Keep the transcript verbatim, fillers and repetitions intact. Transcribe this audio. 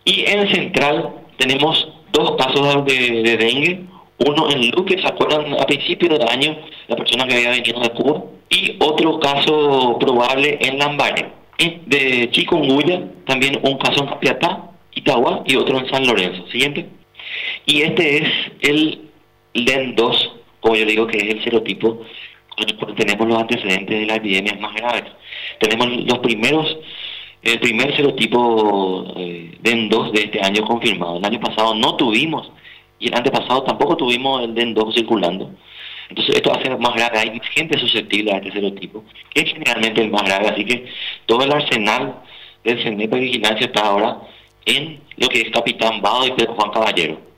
Y en el central tenemos dos casos de, de dengue, uno en Luque, ¿se acuerdan? A principios del año, la persona que había venido de Cuba, y otro caso probable en Lambaré. Y de chikungunya, también un caso en Capiatá, Itagua, y otro en San Lorenzo. Siguiente. Y este es el L E N dos, como yo le digo, que es el serotipo con el cual tenemos los antecedentes de las epidemias más graves. Tenemos los primeros, el primer serotipo eh, L E N dos de este año confirmado. El año pasado no tuvimos, y el antepasado tampoco tuvimos el L E N dos circulando. Entonces esto hace más grave, hay gente susceptible a este serotipo, que es generalmente el más grave, así que todo el arsenal del CENEPA de vigilancia está ahora en lo que es Capitán Bado y Pedro Juan Caballero.